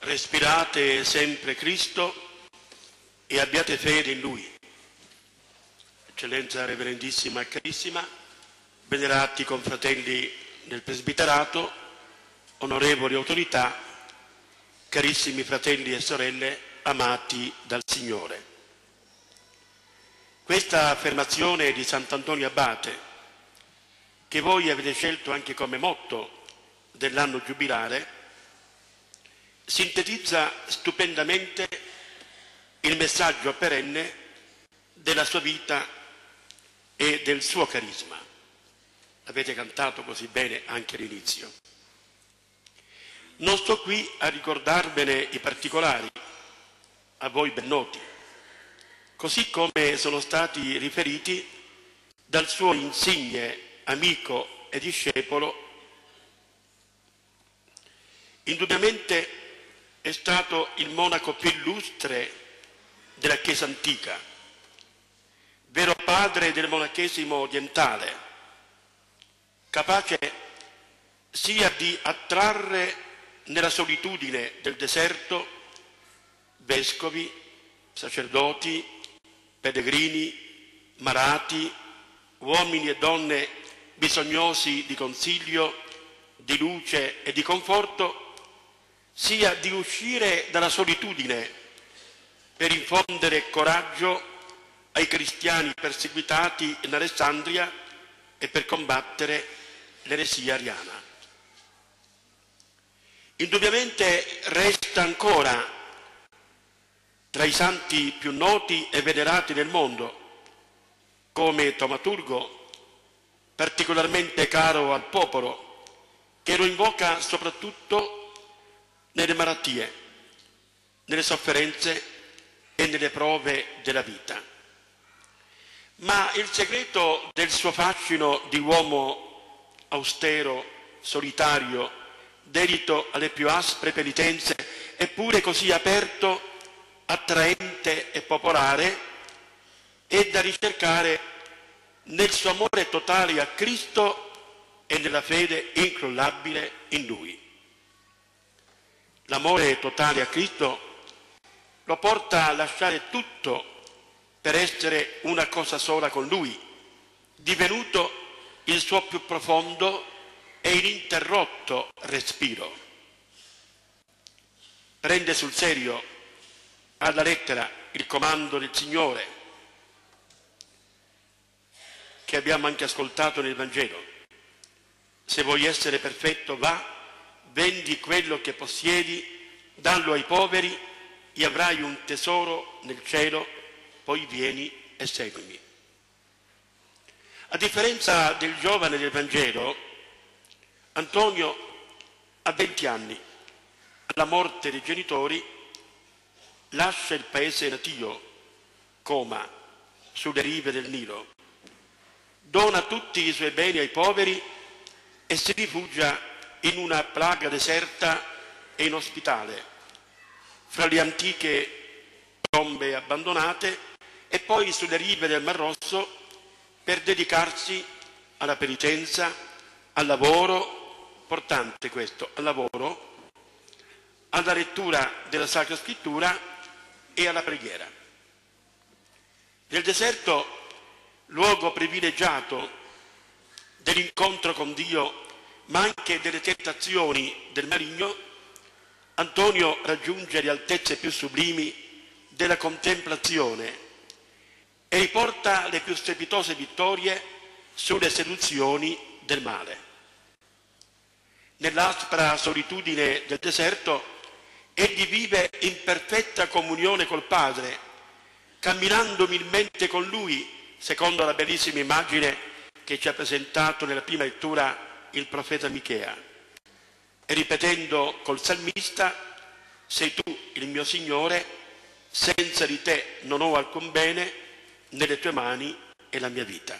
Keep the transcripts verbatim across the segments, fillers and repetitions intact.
Respirate sempre Cristo e abbiate fede in Lui. Eccellenza Reverendissima e Carissima, venerati confratelli del Presbiterato, onorevoli autorità, carissimi fratelli e sorelle amati dal Signore. Questa affermazione di Sant'Antonio Abate, che voi avete scelto anche come motto dell'anno giubilare, sintetizza stupendamente il messaggio perenne della sua vita e del suo carisma. L'avete cantato così bene anche all'inizio. Non sto qui a ricordarvene i particolari, a voi ben noti, così come sono stati riferiti dal suo insigne amico e discepolo. Indubbiamente è stato il monaco più illustre della Chiesa antica, vero padre del monachesimo orientale, capace sia di attrarre nella solitudine del deserto vescovi, sacerdoti, pellegrini, malati, uomini e donne bisognosi di consiglio, di luce e di conforto, sia di uscire dalla solitudine per infondere coraggio ai cristiani perseguitati in Alessandria e per combattere l'eresia ariana. Indubbiamente resta ancora tra i santi più noti e venerati nel mondo, come taumaturgo, particolarmente caro al popolo, che lo invoca soprattutto nelle malattie, nelle sofferenze e nelle prove della vita. Ma il segreto del suo fascino di uomo austero, solitario, dedito alle più aspre penitenze, eppure così aperto, attraente e popolare, è da ricercare nel suo amore totale a Cristo e nella fede incrollabile in Lui. L'amore totale a Cristo lo porta a lasciare tutto per essere una cosa sola con Lui, divenuto il suo più profondo e ininterrotto respiro. Prende sul serio, alla lettera, il comando del Signore, che abbiamo anche ascoltato nel Vangelo. Se vuoi essere perfetto, va, vendi quello che possiedi, dallo ai poveri e avrai un tesoro nel cielo, poi vieni e seguimi. A differenza del giovane del Vangelo, Antonio a venti anni, alla morte dei genitori, lascia il paese natio, Coma, sulle rive del Nilo, dona tutti i suoi beni ai poveri e si rifugia in una plaga deserta e inospitale, fra le antiche tombe abbandonate e poi sulle rive del Mar Rosso per dedicarsi alla penitenza, al lavoro, importante questo, al lavoro, alla lettura della Sacra Scrittura e alla preghiera. Nel deserto, luogo privilegiato dell'incontro con Dio, ma anche delle tentazioni del maligno, Antonio raggiunge le altezze più sublimi della contemplazione e riporta le più strepitose vittorie sulle seduzioni del male. Nell'aspra solitudine del deserto, egli vive in perfetta comunione col Padre, camminando umilmente con Lui, secondo la bellissima immagine che ci ha presentato nella prima lettura il profeta Michea, e ripetendo col salmista: sei tu il mio Signore, senza di te non ho alcun bene, nelle tue mani è la mia vita.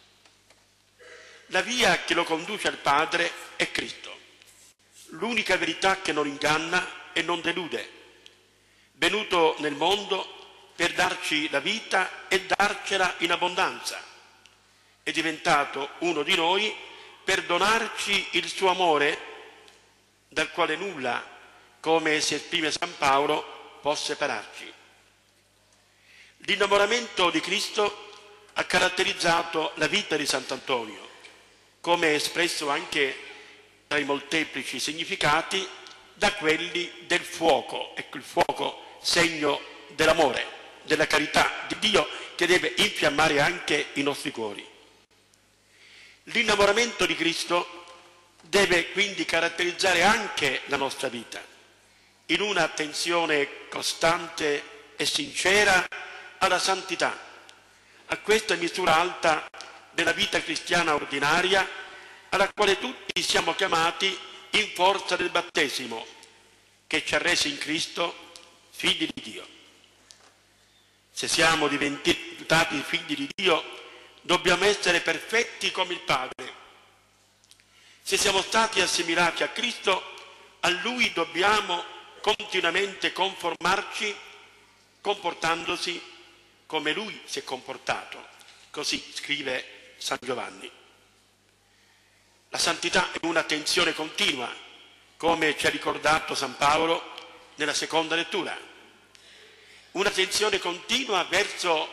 La via che lo conduce al Padre è Cristo, l'unica verità che non inganna e non delude, venuto nel mondo per darci la vita e darcela in abbondanza, è diventato uno di noi per donarci il suo amore, dal quale nulla come si esprime San Paolo, può separarci. L'innamoramento di Cristo ha caratterizzato la vita di Sant'Antonio, come espresso anche tra i molteplici significati da quelli del fuoco. Ecco, il fuoco, segno dell'amore, della carità di Dio che deve infiammare anche i nostri cuori. L'innamoramento di Cristo deve quindi caratterizzare anche la nostra vita, in una attenzione costante e sincera alla santità, a questa misura alta della vita cristiana ordinaria, alla quale tutti siamo chiamati in forza del battesimo, che ci ha resi in Cristo figli di Dio. Se siamo diventati figli di Dio, dobbiamo essere perfetti come il Padre. Se siamo stati assimilati a Cristo, a Lui dobbiamo continuamente conformarci, comportandosi come Lui si è comportato. Così scrive San Giovanni. La santità è un'attenzione continua, come ci ha ricordato San Paolo nella seconda lettura. Un'attenzione continua verso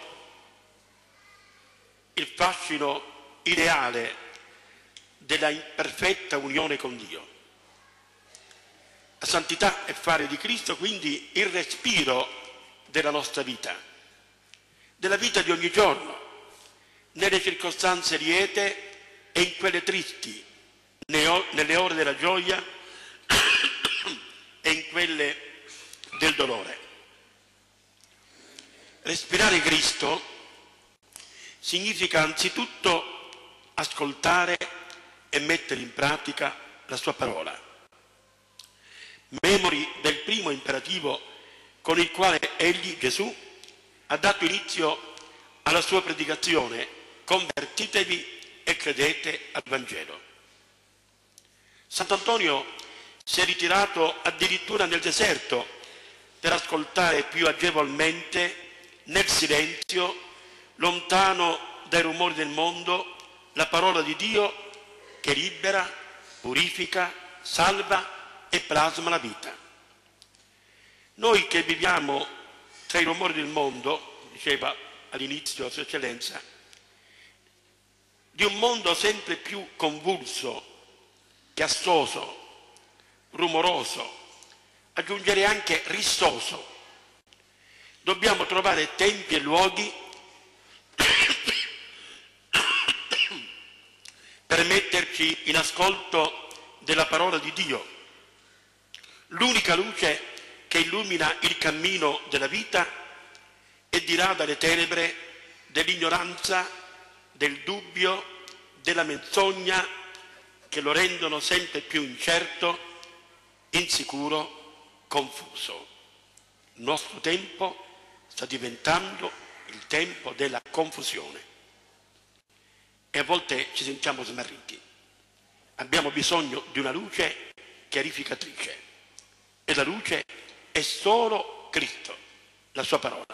il fascino ideale della imperfetta unione con Dio. La santità è fare di Cristo quindi il respiro della nostra vita, della vita di ogni giorno, nelle circostanze liete e in quelle tristi, nelle ore della gioia e in quelle del dolore. Respirare Cristo significa anzitutto ascoltare e mettere in pratica la sua parola. Memori del primo imperativo con il quale egli, Gesù, ha dato inizio alla sua predicazione: convertitevi e credete al Vangelo. Sant'Antonio si è ritirato addirittura nel deserto per ascoltare più agevolmente, nel silenzio, lontano dai rumori del mondo, la parola di Dio che libera, purifica, salva e plasma la vita. Noi che viviamo tra i rumori del mondo, diceva all'inizio Sua Eccellenza, di un mondo sempre più convulso, chiassoso, rumoroso, aggiungerei anche rissoso, dobbiamo trovare tempi e luoghi per metterci in ascolto della parola di Dio, l'unica luce che illumina il cammino della vita e dirada le tenebre dell'ignoranza, del dubbio, della menzogna che lo rendono sempre più incerto, insicuro, confuso. Il nostro tempo sta diventando il tempo della confusione e a volte ci sentiamo smarriti. Abbiamo bisogno di una luce chiarificatrice e la luce è solo Cristo, la sua parola.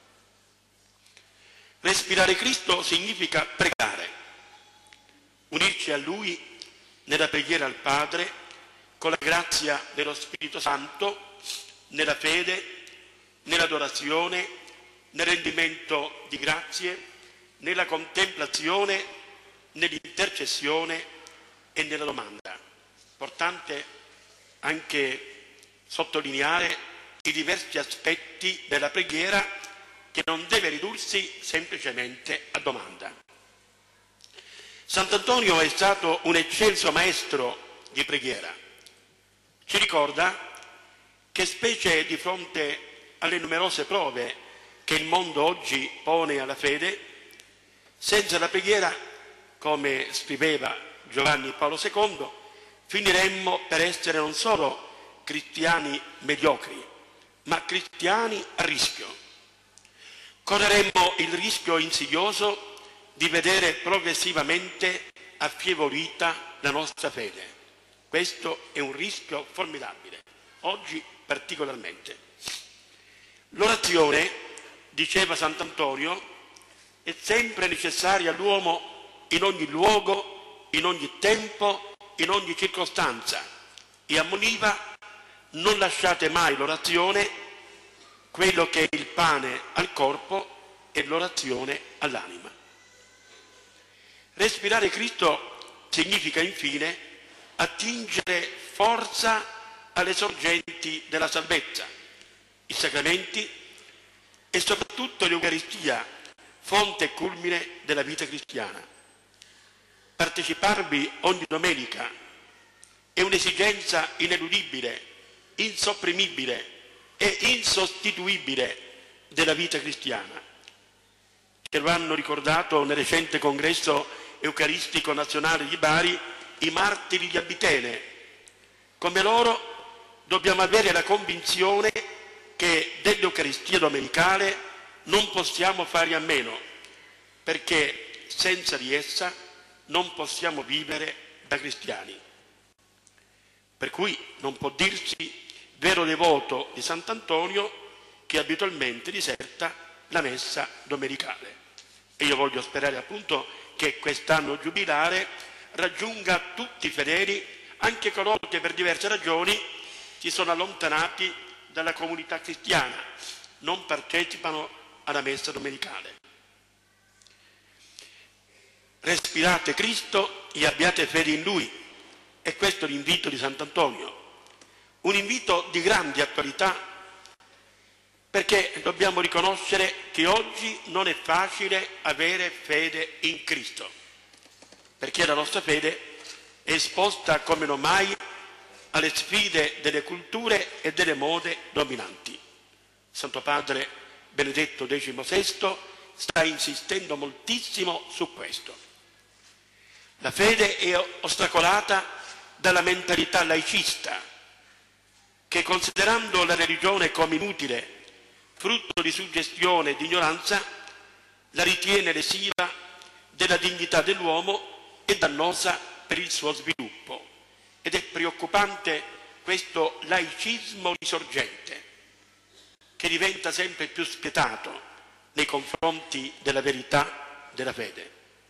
Respirare Cristo significa pregare, unirci a Lui nella preghiera al Padre con la grazia dello Spirito Santo, nella fede, nell'adorazione, nel rendimento di grazie, nella contemplazione, nell'intercessione e nella domanda. Importante anche sottolineare i diversi aspetti della preghiera che non deve ridursi semplicemente a domanda. Sant'Antonio è stato un eccelso maestro di preghiera. Ci ricorda che specie di fronte alle numerose prove che il mondo oggi pone alla fede, senza la preghiera, come scriveva Giovanni Paolo secondo, finiremmo per essere non solo cristiani mediocri, ma cristiani a rischio. Correremmo il rischio insidioso di vedere progressivamente affievolita la nostra fede. Questo è un rischio formidabile, oggi particolarmente. L'orazione, diceva Sant'Antonio, è sempre necessaria all'uomo in ogni luogo, in ogni tempo, in ogni circostanza, e ammoniva: non lasciate mai l'orazione, quello che è il pane al corpo e l'orazione all'anima. Respirare Cristo significa infine attingere forza alle sorgenti della salvezza, i sacramenti e soprattutto l'Eucaristia, fonte e culmine della vita cristiana. Parteciparvi ogni domenica è un'esigenza ineludibile, insopprimibile e insostituibile della vita cristiana. Ce lo hanno ricordato nel recente congresso eucaristico nazionale di Bari i martiri di Abitene. Come loro dobbiamo avere la convinzione che dell'Eucaristia domenicale non possiamo fare a meno, perché senza di essa non possiamo vivere da cristiani. Per cui non può dirsi vero devoto di Sant'Antonio che abitualmente diserta la messa domenicale. E io voglio sperare appunto che quest'anno giubilare raggiunga tutti i fedeli, anche coloro che per diverse ragioni si sono allontanati dalla comunità cristiana, non partecipano alla messa domenicale. Respirate Cristo e abbiate fede in Lui. E questo è l'invito di Sant'Antonio. Un invito di grande attualità, perché dobbiamo riconoscere che oggi non è facile avere fede in Cristo, perché la nostra fede è esposta come non mai alle sfide delle culture e delle mode dominanti. Santo Padre Benedetto diciannovesimo sta insistendo moltissimo su questo. La fede è ostacolata dalla mentalità laicista, che considerando la religione come inutile, frutto di suggestione e di ignoranza, la ritiene lesiva della dignità dell'uomo e dannosa per il suo sviluppo. Ed è preoccupante questo laicismo risorgente, che diventa sempre più spietato nei confronti della verità della fede.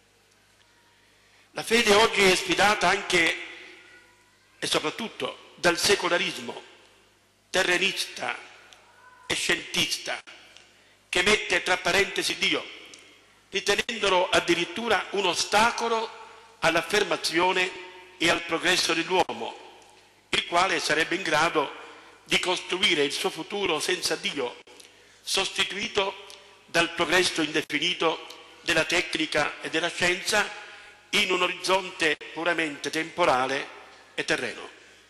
La fede oggi è sfidata anche e soprattutto dal secolarismo terrenista e scientista, che mette tra parentesi Dio, ritenendolo addirittura un ostacolo all'affermazione e al progresso dell'uomo, il quale sarebbe in grado di costruire il suo futuro senza Dio, sostituito dal progresso indefinito della tecnica e della scienza in un orizzonte puramente temporale e terreno.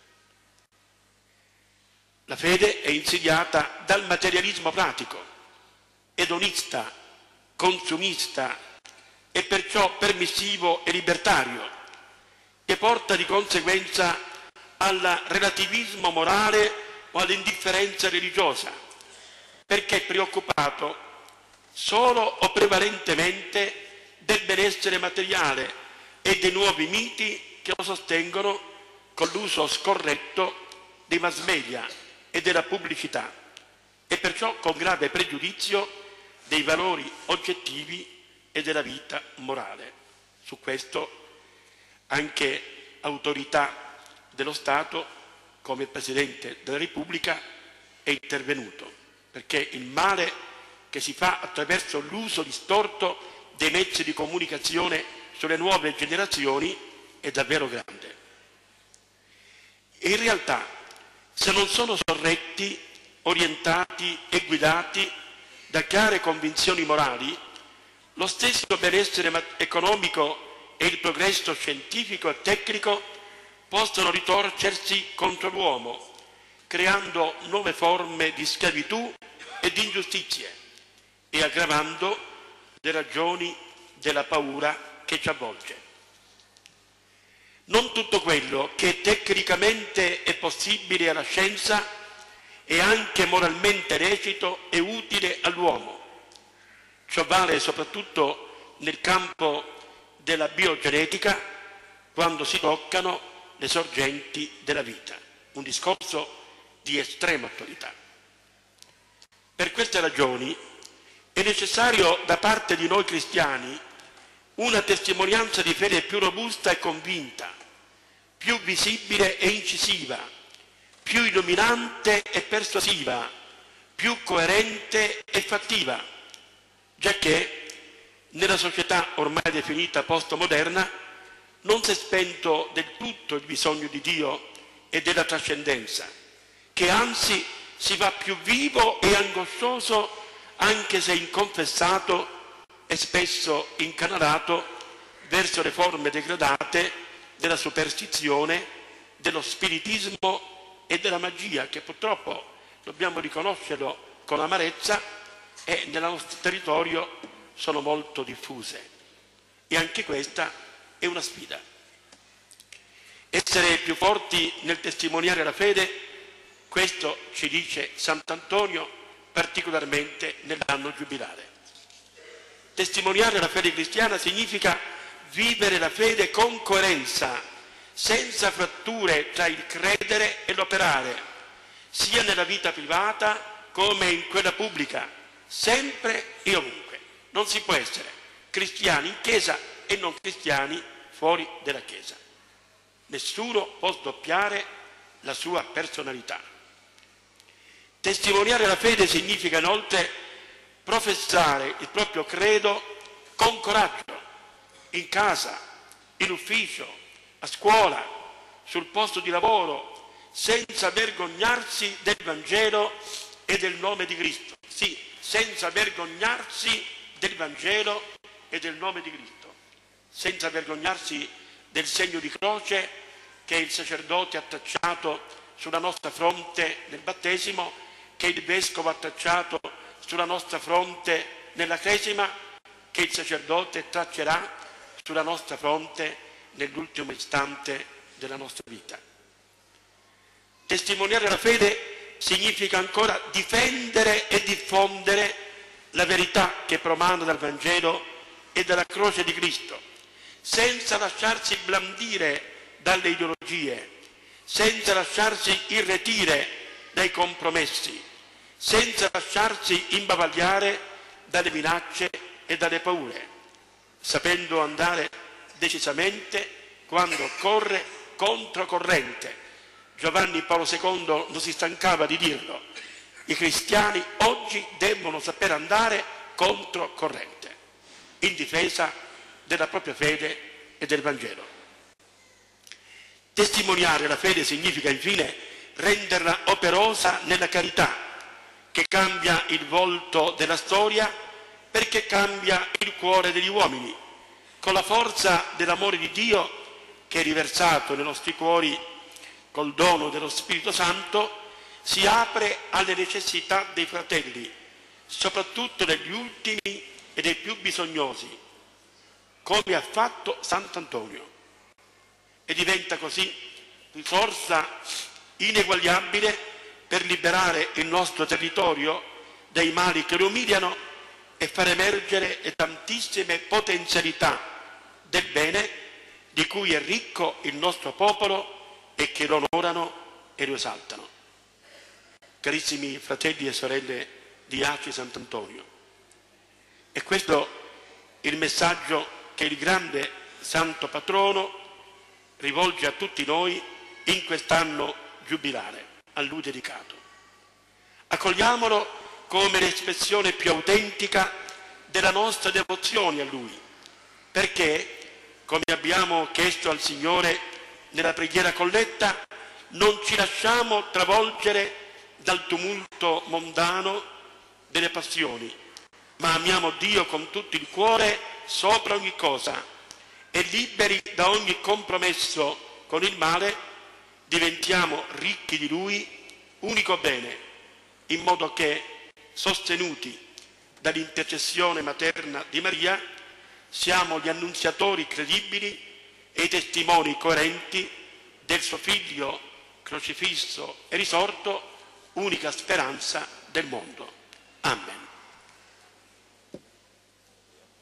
La fede è insidiata dal materialismo pratico, edonista, consumista e perciò permissivo e libertario, che porta di conseguenza al relativismo morale o all'indifferenza religiosa, perché è preoccupato solo o prevalentemente del benessere materiale e dei nuovi miti che lo sostengono con l'uso scorretto dei mass media e della pubblicità, e perciò con grave pregiudizio dei valori oggettivi e della vita morale. Su questo anche autorità dello Stato, come il Presidente della Repubblica, è intervenuto, perché il male che si fa attraverso l'uso distorto dei mezzi di comunicazione sulle nuove generazioni è davvero grande. E in realtà, se non sono sorretti, orientati e guidati da chiare convinzioni morali, lo stesso benessere economico e il progresso scientifico e tecnico possono ritorcersi contro l'uomo, creando nuove forme di schiavitù e di ingiustizie e aggravando le ragioni della paura che ci avvolge. Non tutto quello che tecnicamente è possibile alla scienza è anche moralmente lecito e utile all'uomo. Ciò vale soprattutto nel campo della biogenetica, quando si toccano le sorgenti della vita, un discorso di estrema attualità. Per queste ragioni è necessario da parte di noi cristiani una testimonianza di fede più robusta e convinta, più visibile e incisiva, più illuminante e persuasiva, più coerente e fattiva, giacché nella società ormai definita postmoderna non si è spento del tutto il bisogno di Dio e della trascendenza, che anzi si fa più vivo e angoscioso, anche se inconfessato e spesso incanalato verso le forme degradate della superstizione, dello spiritismo e della magia, che purtroppo, dobbiamo riconoscerlo con amarezza, e nel nostro territorio sono molto diffuse. E anche questa è una sfida. Essere più forti nel testimoniare la fede, questo ci dice Sant'Antonio, particolarmente nell'anno giubilare. Testimoniare la fede cristiana significa vivere la fede con coerenza, senza fratture tra il credere e l'operare, sia nella vita privata come in quella pubblica, sempre e ovunque. Non si può essere cristiani in chiesa e non cristiani fuori dalla chiesa. Nessuno può sdoppiare la sua personalità. Testimoniare la fede significa inoltre professare il proprio credo con coraggio, in casa, in ufficio, a scuola, sul posto di lavoro, senza vergognarsi del Vangelo e del nome di Cristo. Sì, senza vergognarsi del Vangelo e del nome di Cristo, senza vergognarsi del segno di croce che il sacerdote ha tracciato sulla nostra fronte nel battesimo, che il vescovo ha tracciato sulla nostra fronte nella cresima, che il sacerdote traccerà sulla nostra fronte nell'ultimo istante della nostra vita. Testimoniare la fede significa ancora difendere e diffondere la verità che promana dal Vangelo e dalla croce di Cristo, senza lasciarsi blandire dalle ideologie, senza lasciarsi irretire dai compromessi, senza lasciarsi imbavagliare dalle minacce e dalle paure, sapendo andare decisamente quando occorre controcorrente. Giovanni Paolo secondo non si stancava di dirlo: i cristiani oggi devono saper andare controcorrente, in difesa della propria fede e del Vangelo. Testimoniare la fede significa infine renderla operosa nella carità, che cambia il volto della storia perché cambia il cuore degli uomini, con la forza dell'amore di Dio che è riversato nei nostri cuori col dono dello Spirito Santo. Si apre alle necessità dei fratelli, soprattutto degli ultimi e dei più bisognosi, come ha fatto Sant'Antonio, e diventa così risorsa ineguagliabile per liberare il nostro territorio dai mali che lo umiliano e far emergere le tantissime potenzialità del bene di cui è ricco il nostro popolo e che lo onorano e lo esaltano. Carissimi fratelli e sorelle di A C I Sant'Antonio, è questo il messaggio che il grande santo patrono rivolge a tutti noi in quest'anno giubilare a lui dedicato. Accogliamolo come l'espressione più autentica della nostra devozione a lui, perché, come abbiamo chiesto al Signore nella preghiera colletta, non ci lasciamo travolgere dal tumulto mondano delle passioni, ma amiamo Dio con tutto il cuore sopra ogni cosa e liberi da ogni compromesso con il male, diventiamo ricchi di Lui, unico bene, in modo che, sostenuti dall'intercessione materna di Maria, siamo gli annunziatori credibili e i testimoni coerenti del suo Figlio crocifisso e risorto, unica speranza del mondo. Amen.